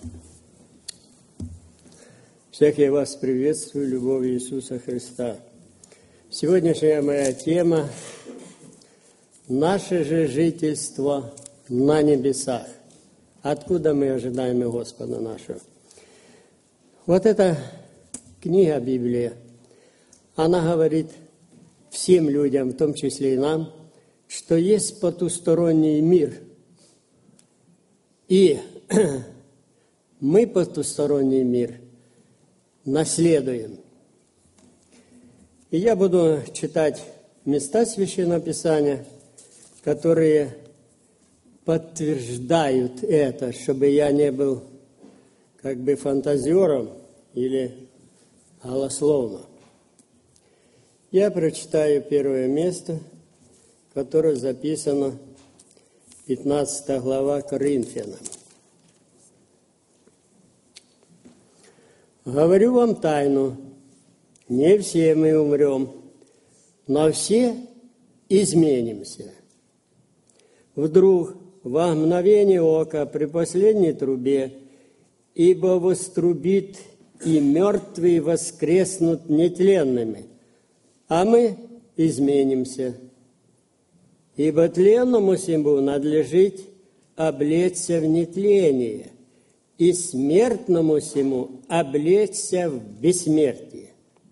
Всех я вас приветствую, любовью Иисуса Христа. Сегодняшняя моя тема – наше же жительство на небесах. Откуда мы ожидаем Господа нашего? Вот эта книга Библия, она говорит всем людям, в том числе и нам, что есть потусторонний мир. И мы потусторонний мир наследуем. И я буду читать места Священного Писания, которые подтверждают это, чтобы я не был как бы фантазером или голословно. Я прочитаю первое место, которое записано 15 глава Коринфянам. «Говорю вам тайну, не все мы умрем, но все изменимся. Вдруг, во мгновение ока, при последней трубе, ибо вострубит, и мертвые воскреснут нетленными, а мы изменимся. Ибо тленному сему надлежит облечься в нетление, и смертному сему облечься в бессмертие.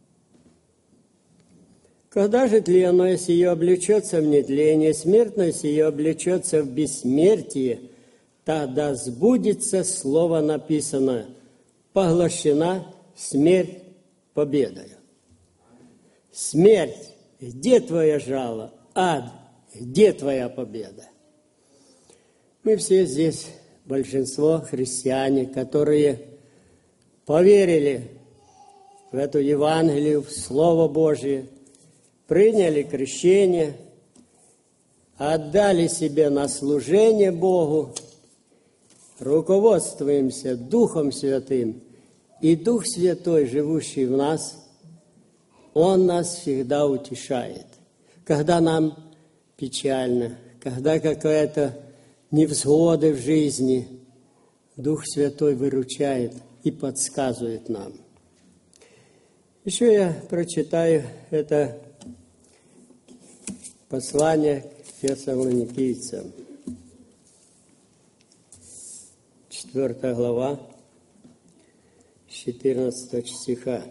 Когда же тленное сие облечется в нетление, смертное сие облечется в бессмертие, тогда сбудется слово написанное: поглощена смерть победою. Смерть, где твоя жало? Ад, где твоя победа? Мы все здесь, большинство христиане, которые поверили в эту Евангелие, в Слово Божие, приняли крещение, отдали себе на служение Богу, руководствуемся Духом Святым, и Дух Святой, живущий в нас, Он нас всегда утешает. Когда нам печально, когда какая-то невзгода в жизни, Дух Святой выручает и подсказывает нам. Еще я прочитаю это послание к фессалоникийцам. 4 глава, 14 стиха.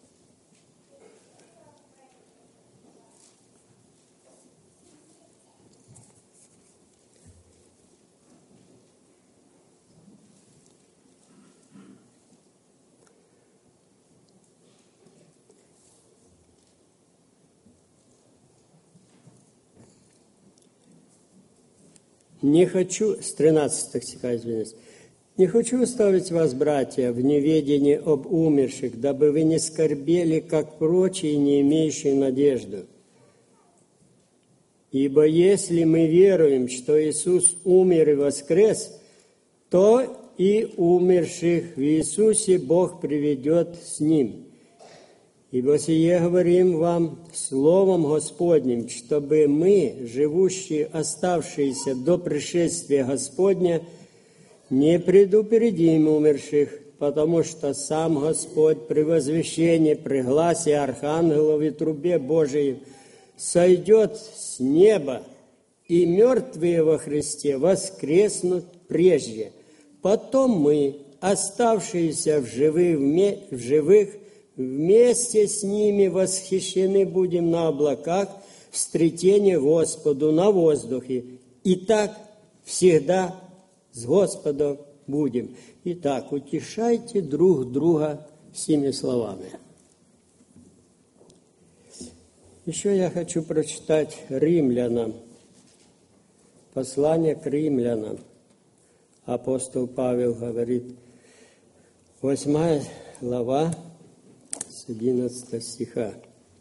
Не хочу, с 13 стиха, извиняюсь, не хочу оставить вас, братья, в неведении об умерших, дабы вы не скорбели, как прочие, не имеющие надежду. Ибо если мы веруем, что Иисус умер и воскрес, то и умерших в Иисусе Бог приведет с Ним. Ибо сие говорим вам Словом Господним, чтобы мы, живущие, оставшиеся до пришествия Господня, не предупредим умерших, потому что сам Господь при возвещении, при гласе архангелов и трубе Божией сойдет с неба, и мертвые во Христе воскреснут прежде. Потом мы, оставшиеся в живых, вместе с ними восхищены будем на облаках в встретении Господу на воздухе. И так всегда с Господом будем. Итак, утешайте друг друга сими словами. Еще я хочу прочитать римлянам, послание к римлянам. Апостол Павел говорит, 8 глава, 11 стиха.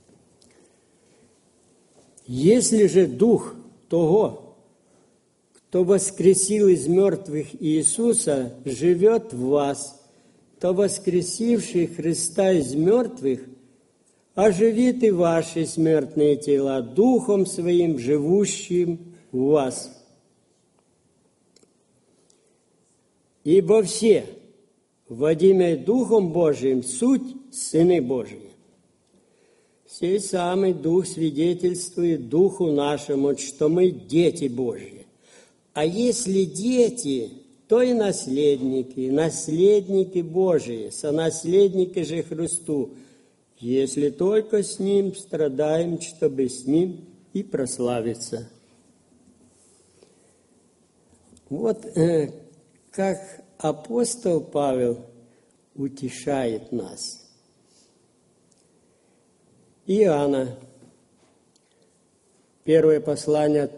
«Если же Дух того, кто воскресил из мертвых Иисуса, живет в вас, то воскресивший Христа из мертвых оживит и ваши смертные тела Духом Своим, живущим в вас. Ибо все, водимые Духом Божиим, суть сыны Божии. Сей самый Дух свидетельствует Духу нашему, что мы дети Божьи. А если дети, то и наследники, наследники Божии, сонаследники же Христу, если только с Ним страдаем, чтобы с Ним и прославиться. Вот как апостол Павел утешает нас. Иоанна, 1 послание,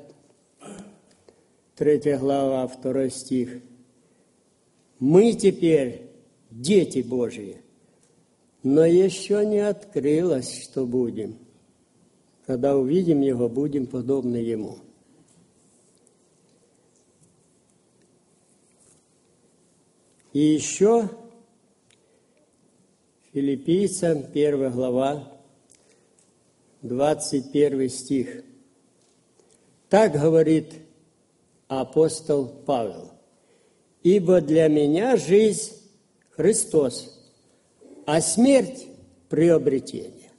3 глава, 2 стих. Мы теперь дети Божьи, но еще не открылось, что будем. Когда увидим Его, будем подобны Ему. И еще Филиппийцам, 1 глава, 21 стих. Так говорит апостол Павел. «Ибо для меня жизнь – Христос, а смерть – приобретение».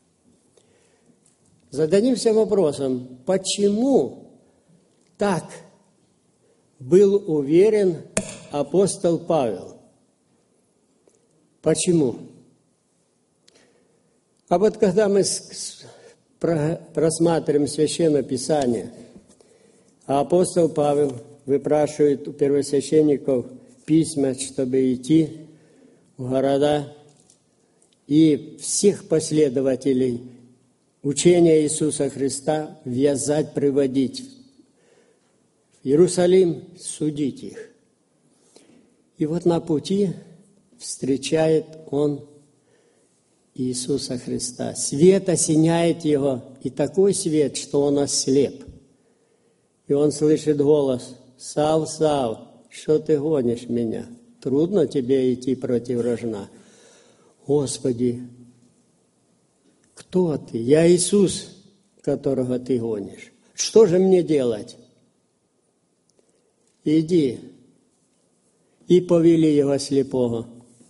Зададимся вопросом, почему так был уверен апостол Павел? Почему? А вот когда мы просматриваем Священное Писание, а апостол Павел выпрашивает у первосвященников письма, чтобы идти в города и всех последователей учения Иисуса Христа вязать, приводить в Иерусалим, судить их. И вот на пути встречает он Иисуса Христа. Свет осеняет его, и такой свет, что он ослеп. И он слышит голос: «Сав, Сав, что ты гонишь меня? Трудно тебе идти против рожна». «Господи, кто ты? Я Иисус, которого ты гонишь. Что же мне делать?» «Иди». И повели его слепого.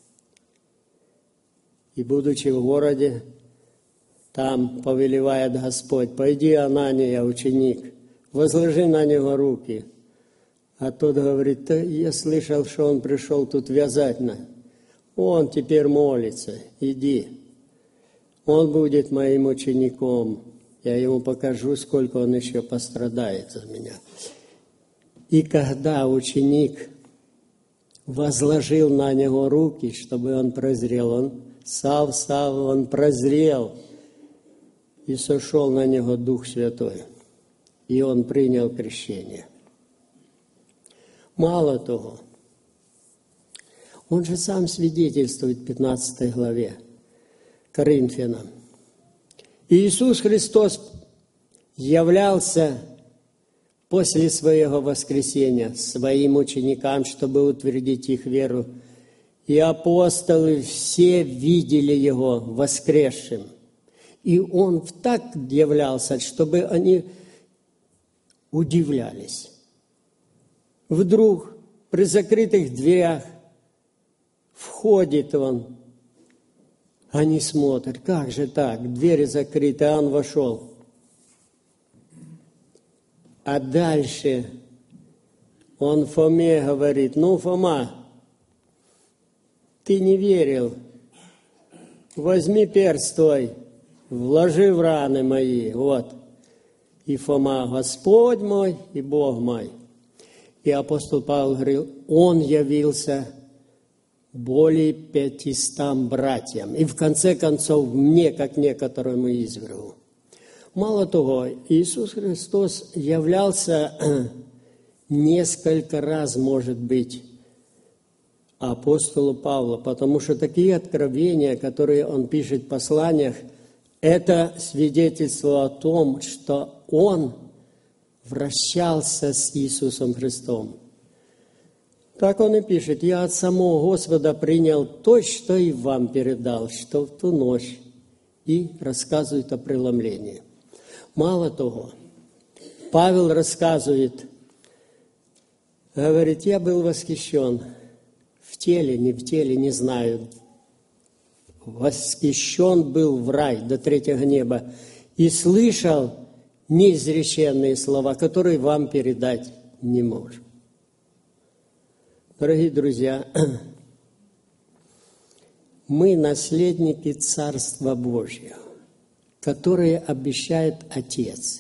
И, будучи в городе, там повелевает Господь: «Пойди, Анания, ученик, возложи на него руки». А тот говорит: «Я слышал, что он пришел тут вязать. Он теперь молится. Иди. Он будет моим учеником. Я ему покажу, сколько он еще пострадает за меня». И когда ученик возложил на него руки, чтобы он прозрел, он прозрел, и сошел на него Дух Святой, и он принял крещение. Мало того, он же сам свидетельствует в 15 главе Коринфянам. Иисус Христос являлся после своего воскресения своим ученикам, чтобы утвердить их веру. И апостолы все видели Его воскресшим. И Он так являлся, чтобы они удивлялись. Вдруг при закрытых дверях входит Он. Они смотрят: как же так? Двери закрыты, а Он вошел. А дальше Он Фоме говорит: «Ну, Фома, ты не верил. Возьми перст твой, вложи в раны мои». Вот. И Фома: «Господь мой и Бог мой». И апостол Павел говорил: Он явился более 500 братьям. И в конце концов мне, как некоторому извергу. Мало того, Иисус Христос являлся несколько раз, может быть, апостолу Павлу, потому что такие откровения, которые он пишет в посланиях, это свидетельство о том, что он вращался с Иисусом Христом. Так он и пишет: «Я от самого Господа принял то, что и вам передал, что в ту ночь». И рассказывает о преломлении. Мало того, Павел рассказывает, говорит: «Я был восхищен в теле, не знаю, восхищен был в рай до третьего неба и слышал неизреченные слова, которые вам передать не можем. Дорогие друзья, мы наследники Царства Божьего, которое обещает Отец.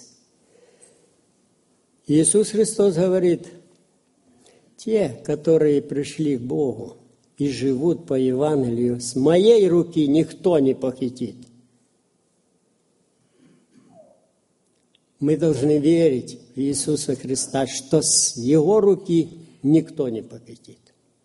Иисус Христос говорит, те, которые пришли к Богу и живут по Евангелию, с моей руки никто не похитит. Мы должны верить в Иисуса Христа, что с Его руки никто не похитит.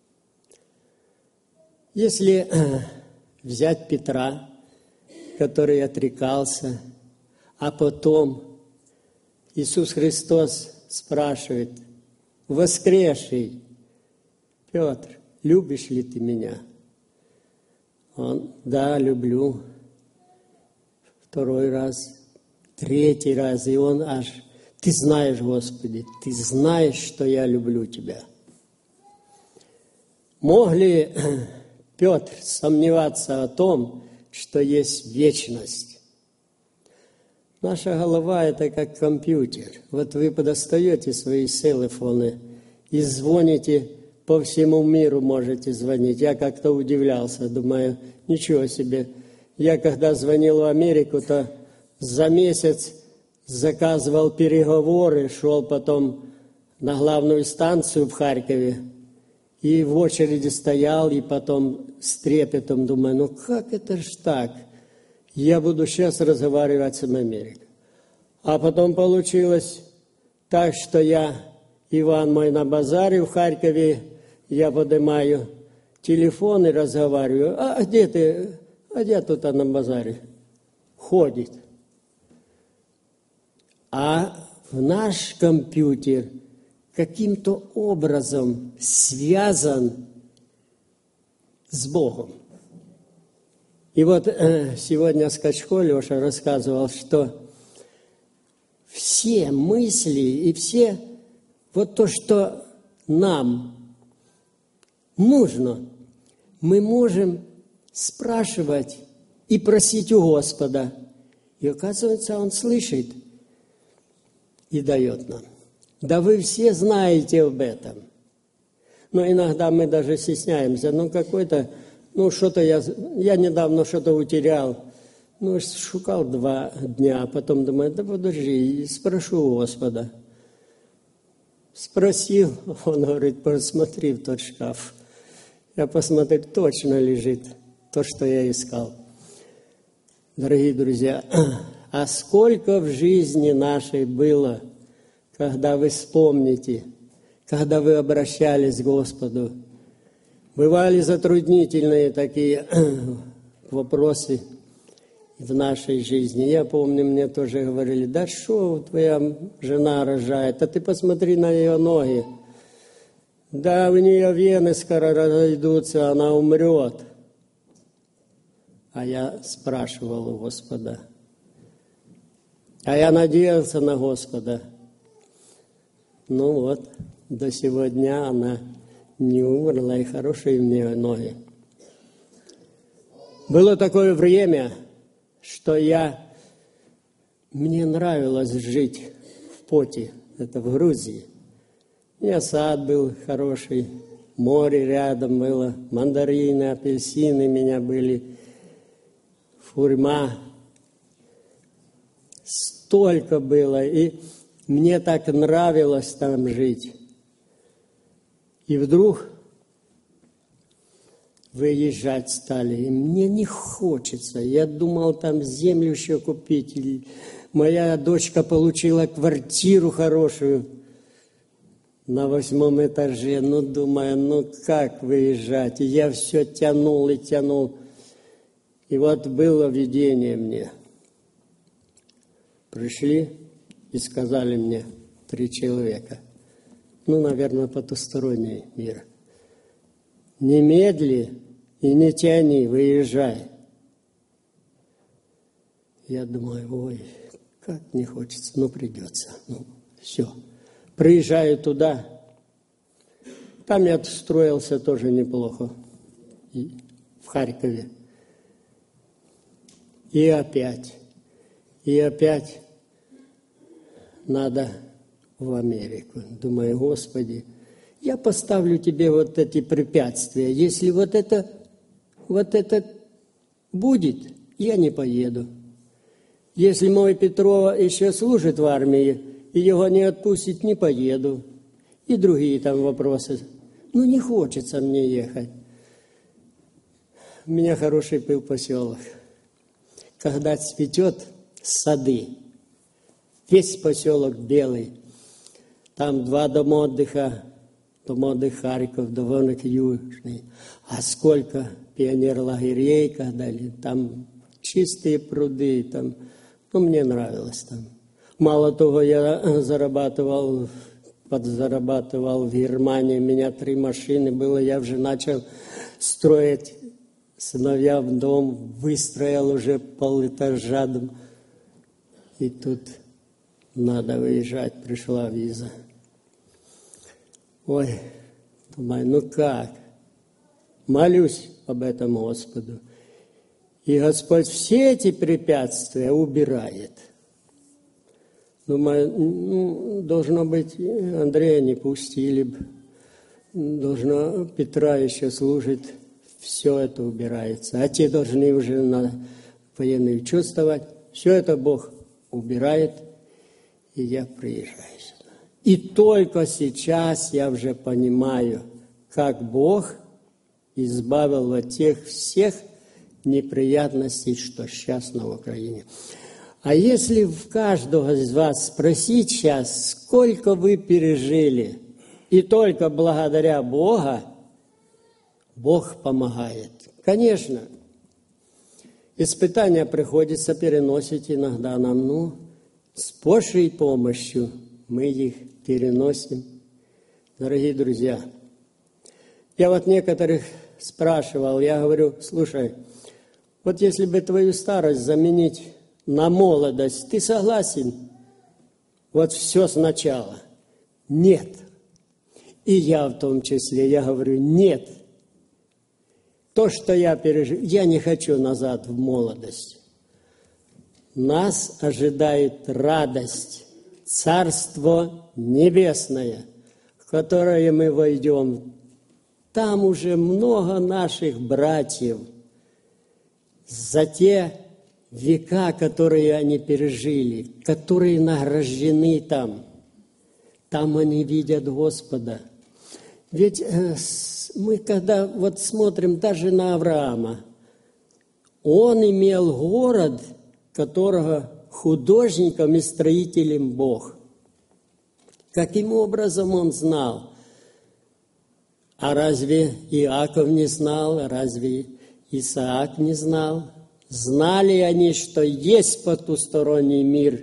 Если взять Петра, который отрекался, а потом Иисус Христос спрашивает, воскресший, Петр, любишь ли ты меня? Он, да, люблю. Второй раз, третий раз, и он аж, ты знаешь, Господи, ты знаешь, что я люблю тебя. Мог ли Петр сомневаться о том, что есть вечность? Наша голова – это как компьютер. Вот вы подостаете свои телефоны и звоните по всему миру, можете звонить. Я как-то удивлялся, думаю, ничего себе. Я когда звонил в Америку, то за месяц заказывал переговоры, шел потом на главную станцию в Харькове, и в очереди стоял, и потом с трепетом думаю, ну как это ж так? Я буду сейчас разговаривать с Америкой. А потом получилось так, что я, Иван мой на базаре в Харькове, я поднимаю телефон и разговариваю. А где ты? А где тут на базаре? Ходит. А в наш компьютер каким-то образом связан с Богом. И вот сегодня Скачко Леша рассказывал, что все мысли и все вот то, что нам нужно, мы можем спрашивать и просить у Господа. И оказывается, Он слышит и дает нам. Да вы все знаете об этом. Но иногда мы даже стесняемся. Что-то я недавно что-то утерял. Шукал 2 дня, а потом думаю, да подожди, спрошу у Господа. Спросил, он говорит, посмотри в тот шкаф. Я посмотрел, точно лежит то, что я искал. Дорогие друзья, а сколько в жизни нашей было, когда вы вспомните, когда вы обращались к Господу. Бывали затруднительные такие вопросы в нашей жизни. Я помню, мне тоже говорили, да что твоя жена рожает, а ты посмотри на ее ноги. Да, у нее вены скоро разойдутся, она умрет. А я спрашивал у Господа. А я надеялся на Господа. Ну вот, до сегодня она не умерла, и хорошие у нее ноги. Было такое время, что мне нравилось жить в Поте, это в Грузии. У меня сад был хороший, море рядом было, мандарины, апельсины у меня были, фурма. Столько было, и мне так нравилось там жить. И вдруг выезжать стали. И мне не хочется. Я думал там землю еще купить. И моя дочка получила квартиру хорошую на 8 этаже. Думаю, как выезжать? И я все тянул и тянул. И вот было видение мне. Пришли и сказали мне 3 человека. Наверное, потусторонний мир. Не медли и не тяни, выезжай. Я думаю, ой, как не хочется, придется. Все. Приезжаю туда. Там я устроился тоже неплохо, в Харькове. И опять надо в Америку. Думаю, Господи, я поставлю тебе вот эти препятствия. Если вот это будет, я не поеду. Если мой Петрова еще служит в армии, и его не отпустит, не поеду. И другие там вопросы. Ну, не хочется мне ехать. У меня хороший был поселок. Когда цветет сады, весь поселок белый. Там 2 дома отдыха. Дом отдыха Харьков, дом отдыха Южный. А сколько пионерлагерей, когда там чистые пруды, там, ну, мне нравилось там. Мало того, я подзарабатывал в Германии, у меня 3 машины было, я уже начал строить сыновьям дом, выстроил уже полэтажа. И тут надо выезжать, пришла виза. Ой, думаю, ну как? Молюсь об этом Господу. И Господь все эти препятствия убирает. Думаю, ну, должно быть, Андрея не пустили бы. Должно Петра еще служит. Все это убирается. А те должны уже на военные чувствовать. Все это Бог убирает. И я приезжаю сюда. И только сейчас я уже понимаю, как Бог избавил от тех всех неприятностей, что сейчас на Украине. А если в каждого из вас спросить сейчас, сколько вы пережили, и только благодаря Богу, Бог помогает. Конечно, испытания приходится переносить иногда нам, но с Божьей помощью мы их переносим. Дорогие друзья, я вот некоторых спрашивал, я говорю, слушай, вот если бы твою старость заменить на молодость, ты согласен? Вот все сначала. Нет. И я в том числе, я говорю, нет. То, что я пережил, я не хочу назад в молодость. Нас ожидает радость, Царство Небесное, в которое мы войдем. Там уже много наших братьев за те века, которые они пережили, которые награждены там. Там они видят Господа. Ведь мы когда вот смотрим даже на Авраама, он имел город, которого художником и строителем Бог. Каким образом он знал? А разве Иаков не знал? А разве Исаак не знал? Знали они, что есть потусторонний мир,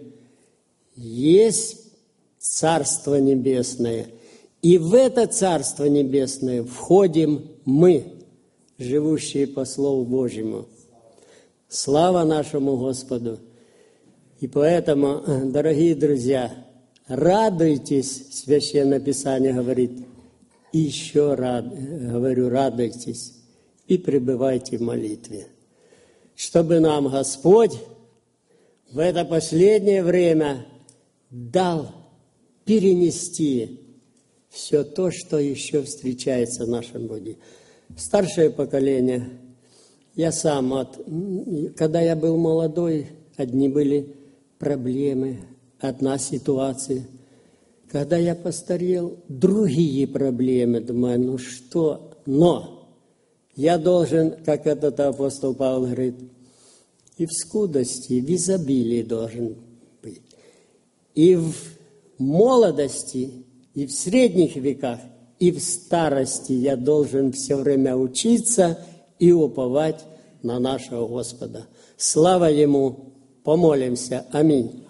есть Царство Небесное. И в это Царство Небесное входим мы, живущие по Слову Божьему. Слава нашему Господу! И поэтому, дорогие друзья, радуйтесь, Священное Писание говорит, и еще говорю, радуйтесь и пребывайте в молитве. Чтобы нам Господь в это последнее время дал перенести все то, что еще встречается в нашем пути. Старшее поколение, я сам, когда я был молодой, одни были проблемы, одна ситуация. Когда я постарел, другие проблемы. Думаю, ну что? Но я должен, как этот апостол Павел говорит, и в скудости, и в изобилии должен быть. И в молодости, и в средних веках, и в старости я должен все время учиться и уповать на нашего Господа. Слава Ему! Помолимся. Аминь.